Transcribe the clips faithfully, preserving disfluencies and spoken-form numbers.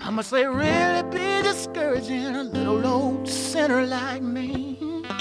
I must say, really be discouraging a little old sinner like me.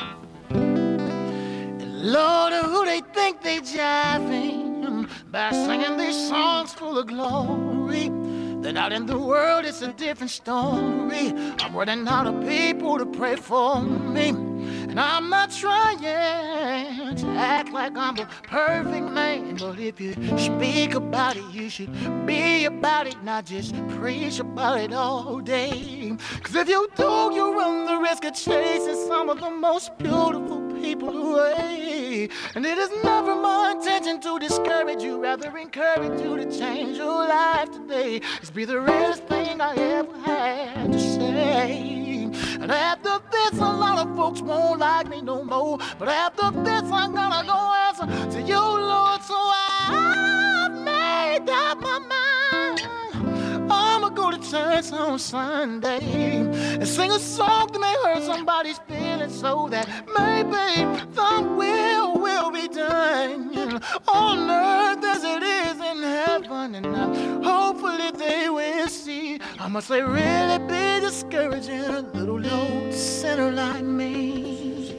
Lord, who they think they jiving by singing these songs full of glory? Then out in the world, it's a different story. I'm running out of people to pray for me. And I'm not trying to act like I'm the perfect man. But if you speak about it, you should be about it, not just preach about it all day. Cause if you do, you run the risk of chasing some of the most beautiful people away. And it is never my intention to discourage you, rather encourage you to change your life today. It's be the realest thing I ever had to say. And after this, a lot of folks won't like me no more. But after this, I'm gonna go answer to you, Lord. So I've made up my mind. I'ma go to church on Sunday and sing a song that may hurt somebody's feelings, so that maybe the will will be done on earth as it is in heaven. And uh, hopefully they will see. I must say, really be discouraging a little old sinner like me.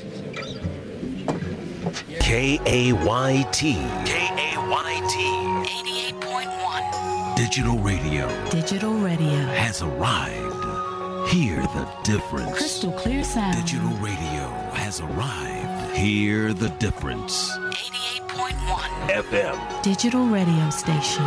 K A Y T. K A Y T. eighty-eight point one. Digital radio. Digital radio has arrived. Hear the difference. Crystal clear sound. Digital radio has arrived. Hear the difference. eighty-eight point one. F M. Digital radio station.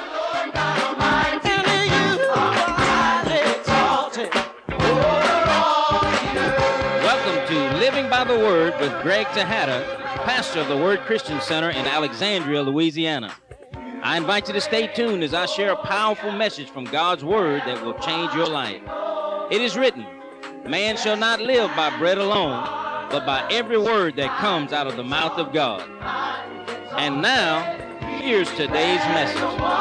Welcome to Living by the Word with Greg Tejada, pastor of the Word Christian Center in Alexandria, Louisiana. I invite you to stay tuned as I share a powerful message from God's Word that will change your life. It is written, man shall not live by bread alone, but by every word that comes out of the mouth of God. And now, here's today's message.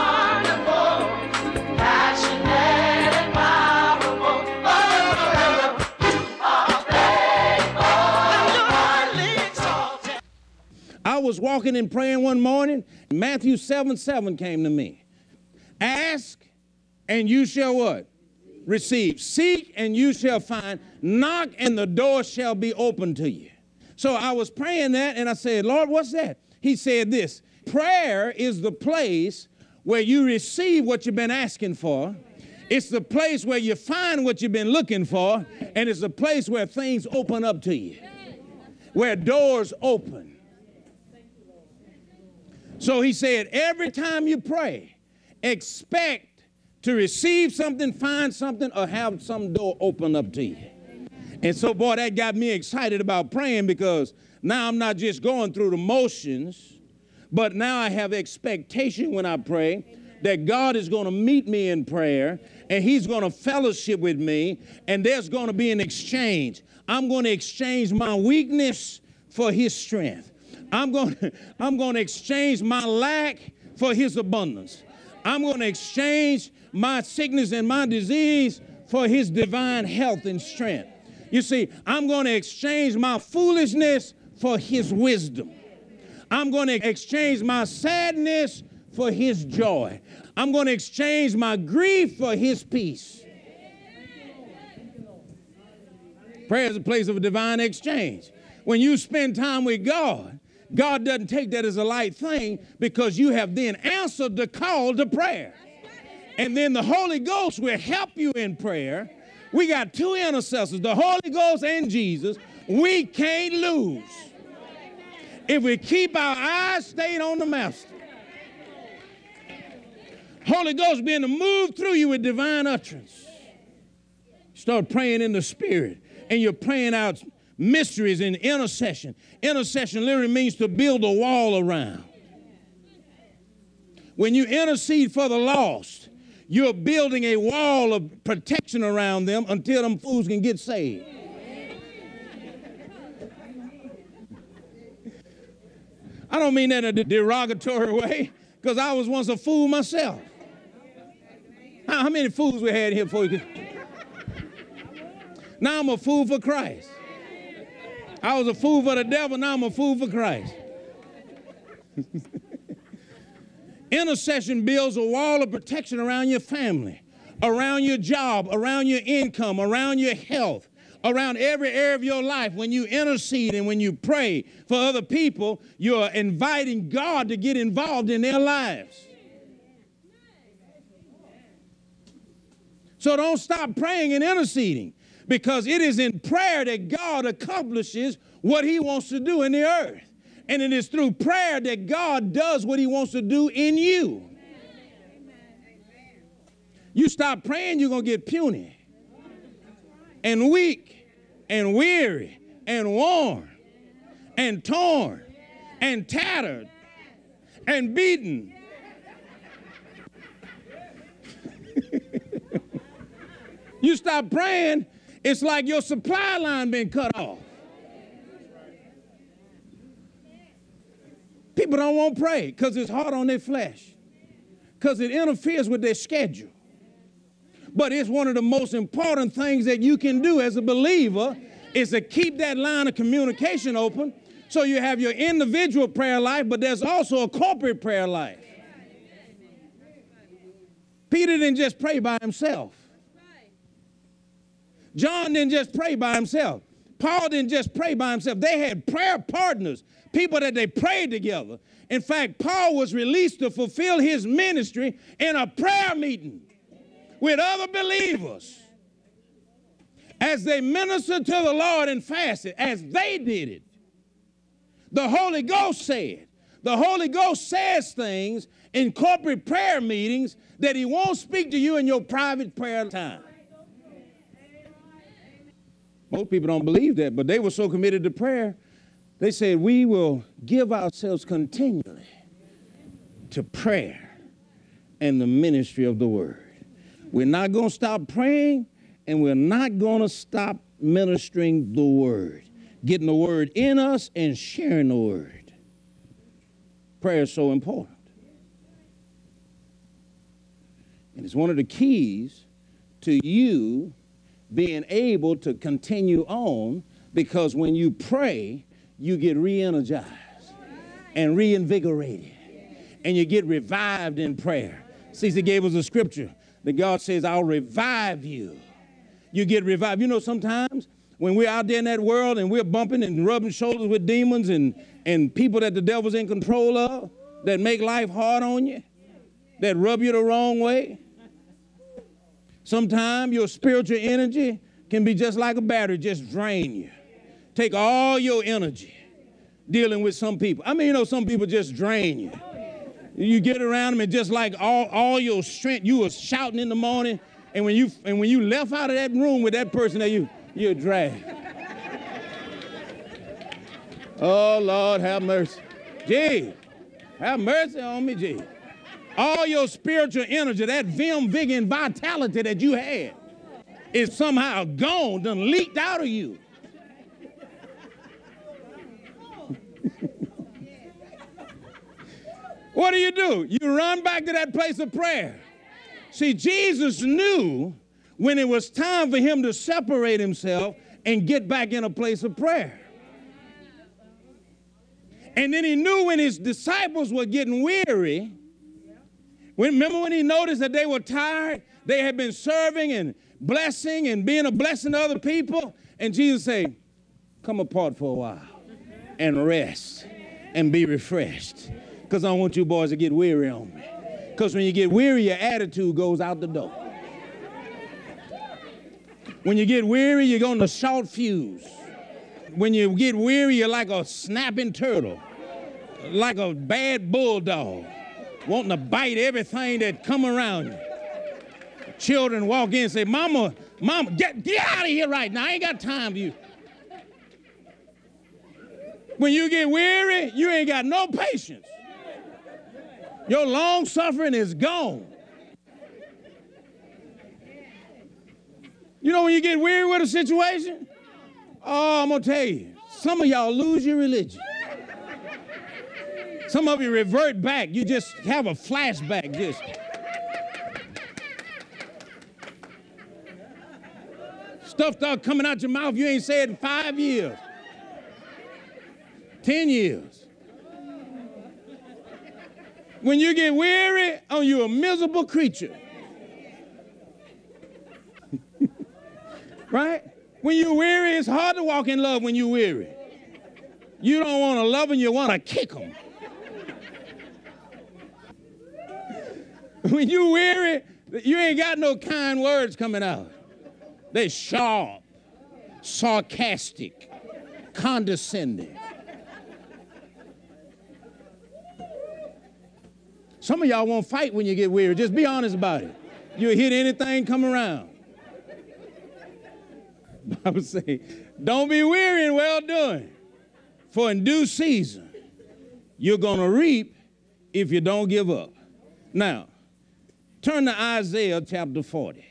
I was walking and praying one morning. Matthew seven seven came to me. Ask and you shall what? Receive. Seek and you shall find. Knock and the door shall be open to you. So I was praying that and I said, Lord, what's that? He said this, prayer is the place where you receive what you've been asking for. It's the place where you find what you've been looking for. And it's the place where things open up to you, where doors open. So he said, every time you pray, expect to receive something, find something, or have some door open up to you. And so, boy, that got me excited about praying, because now I'm not just going through the motions, but now I have expectation when I pray that God is going to meet me in prayer, and he's going to fellowship with me, and there's going to be an exchange. I'm going to exchange my weakness for his strength. I'm going to, I'm going to exchange my lack for his abundance. I'm going to exchange my sickness and my disease for his divine health and strength. You see, I'm going to exchange my foolishness for his wisdom. I'm going to exchange my sadness for his joy. I'm going to exchange my grief for his peace. Prayer is a place of a divine exchange. When you spend time with God, God doesn't take that as a light thing, because you have then answered the call to prayer. And then the Holy Ghost will help you in prayer. We got two intercessors, the Holy Ghost and Jesus. We can't lose if we keep our eyes stayed on the Master. Holy Ghost being to move through you with divine utterance. Start praying in the Spirit, and you're praying out mysteries in intercession. Intercession literally means to build a wall around. When you intercede for the lost, you're building a wall of protection around them until them fools can get saved. I don't mean that in a derogatory way, because I was once a fool myself. How, how many fools we had here before you could? Now I'm a fool for Christ. I was a fool for the devil, now I'm a fool for Christ. Intercession builds a wall of protection around your family, around your job, around your income, around your health, around every area of your life. When you intercede and when you pray for other people, you're inviting God to get involved in their lives. So don't stop praying and interceding, because it is in prayer that God accomplishes what he wants to do in the earth. And it is through prayer that God does what he wants to do in you. You stop praying, you're going to get puny and weak and weary and worn and torn and tattered and beaten. You stop praying, it's like your supply line been cut off. People don't want to pray because it's hard on their flesh, because it interferes with their schedule. But it's one of the most important things that you can do as a believer is to keep that line of communication open, so you have your individual prayer life, but there's also a corporate prayer life. Peter didn't just pray by himself. John didn't just pray by himself. Paul didn't just pray by himself. They had prayer partners, people that they prayed together. In fact, Paul was released to fulfill his ministry in a prayer meeting with other believers as they ministered to the Lord and fasted, as they did it. The Holy Ghost said, the Holy Ghost says things in corporate prayer meetings that he won't speak to you in your private prayer time. Most people don't believe that, but they were so committed to prayer, they said, we will give ourselves continually to prayer and the ministry of the word. We're not going to stop praying, and we're not going to stop ministering the word, getting the word in us and sharing the word. Prayer is so important. And it's one of the keys to you being able to continue on, because when you pray, you get re-energized and reinvigorated, and you get revived in prayer. Caesar gave us a scripture that God says, I'll revive you. You get revived. You know, sometimes when we're out there in that world and we're bumping and rubbing shoulders with demons and, and people that the devil's in control of, that make life hard on you, that rub you the wrong way, sometimes your spiritual energy can be just like a battery, just drain you. Take all your energy dealing with some people. I mean, you know, some people just drain you. You get around them and just like all, all your strength, you were shouting in the morning, and when you and when you left out of that room with that person that you, you're dragged. Oh, Lord, have mercy. Gee, have mercy on me, gee. All your spiritual energy, that vim, vigor, and vitality that you had is somehow gone, done leaked out of you. What do you do? You run back to that place of prayer. See, Jesus knew when it was time for him to separate himself and get back in a place of prayer. And then he knew when his disciples were getting weary. Remember when he noticed that they were tired? They had been serving and blessing and being a blessing to other people. And Jesus said, come apart for a while and rest and be refreshed, because I don't want you boys to get weary on me. Because when you get weary, your attitude goes out the door. When you get weary, you're going to short fuse. When you get weary, you're like a snapping turtle, like a bad bulldog, wanting to bite everything that come around you. Children walk in and say, Mama, Mama, get, get out of here right now. I ain't got time for you. When you get weary, you ain't got no patience. Your long suffering is gone. You know when you get weary with a situation? Oh, I'm going to tell you, some of y'all lose your religion. Some of you revert back. You just have a flashback. Just. Stuff start coming out your mouth you ain't said in five years. Ten years. When you get weary, oh, you're a miserable creature. Right? When you're weary, it's hard to walk in love when you're weary. You don't want to love them, you want to kick them. When you're weary, you ain't got no kind words coming out. They're sharp, sarcastic, condescending. Some of y'all won't fight when you get weary. Just be honest about it. You'll hit anything come around. The Bible says, don't be weary in well-doing, for in due season you're going to reap if you don't give up. Now, turn to Isaiah chapter forty.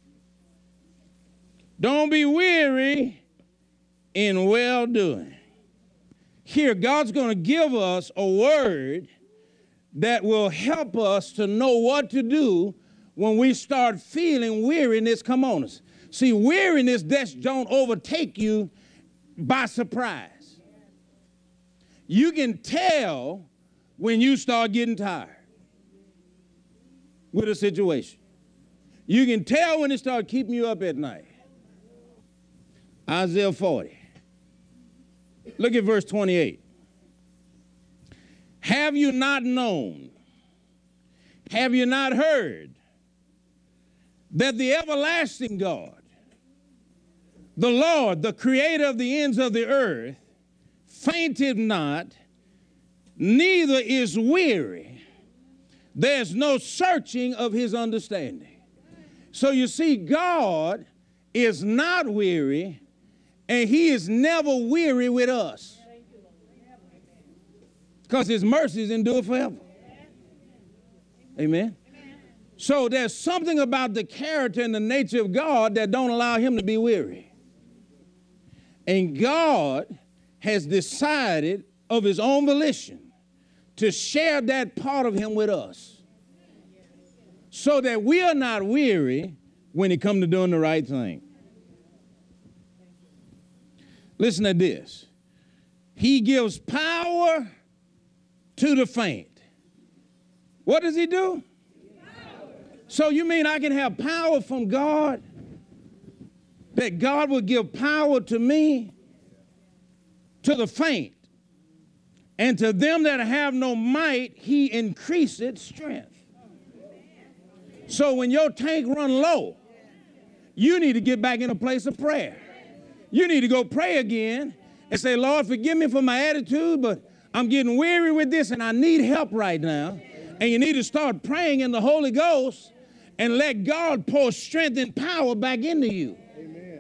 Don't be weary in well-doing. Here, God's going to give us a word that will help us to know what to do when we start feeling weariness come on us. See, weariness just don't overtake you by surprise. You can tell when you start getting tired with a situation. You can tell when it starts keeping you up at night. Isaiah forty. Look at verse twenty-eight. Have you not known? Have you not heard that the everlasting God, the Lord, the creator of the ends of the earth, fainted not, neither is weary. There's no searching of his understanding. So you see, God is not weary, and he is never weary with us, because his mercies endure forever. Amen. So there's something about the character and the nature of God that don't allow him to be weary. And God has decided of his own volition to share that part of him with us, so that we are not weary when it comes to doing the right thing. Listen to this. He gives power to the faint. What does he do? Power. So you mean I can have power from God? That God will give power to me, to the faint, and to them that have no might, he increaseth strength. So when your tank run low, you need to get back in a place of prayer. You need to go pray again and say, Lord, forgive me for my attitude, but I'm getting weary with this and I need help right now. And you need to start praying in the Holy Ghost and let God pour strength and power back into you. Amen.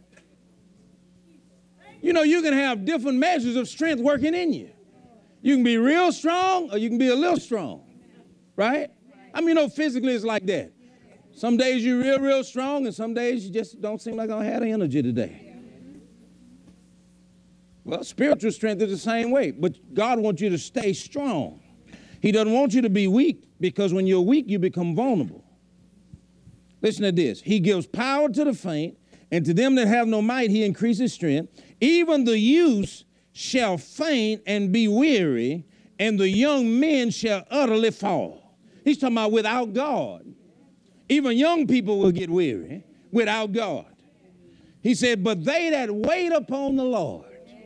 You know, you can have different measures of strength working in you. You can be real strong or you can be a little strong, right? I mean, you know, physically it's like that. Some days you're real, real strong, and some days you just don't seem like I have the energy today. Well, spiritual strength is the same way, but God wants you to stay strong. He doesn't want you to be weak, because when you're weak, you become vulnerable. Listen to this. He gives power to the faint, and to them that have no might, he increases strength. Even the youth shall faint and be weary, and the young men shall utterly fall. He's talking about without God. Even young people will get weary without God. He said, but they that wait upon the Lord,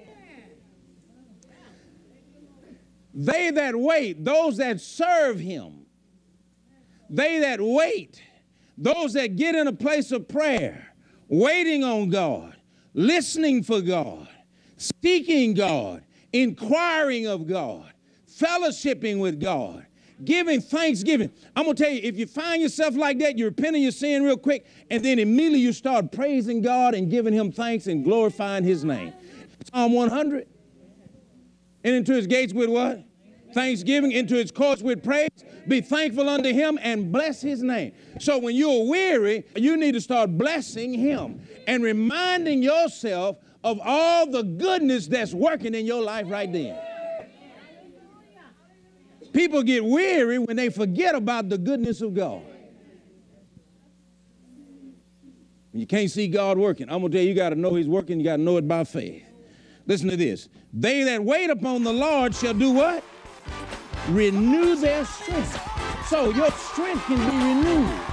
they that wait, those that serve him, they that wait, those that get in a place of prayer, waiting on God, listening for God, seeking God, inquiring of God, fellowshipping with God, giving thanksgiving. I'm going to tell you, if you find yourself like that, you repent of your sin real quick, and then immediately you start praising God and giving him thanks and glorifying his name. Psalm one hundred. And into his gates with what? Thanksgiving. Into his courts with praise. Be thankful unto him and bless his name. So when you're weary, you need to start blessing him and reminding yourself of all the goodness that's working in your life right then. People get weary when they forget about the goodness of God. You can't see God working. I'm going to tell you, you got to know he's working. You got to know it by faith. Listen to this. They that wait upon the Lord shall do what? Renew their strength. So your strength can be renewed.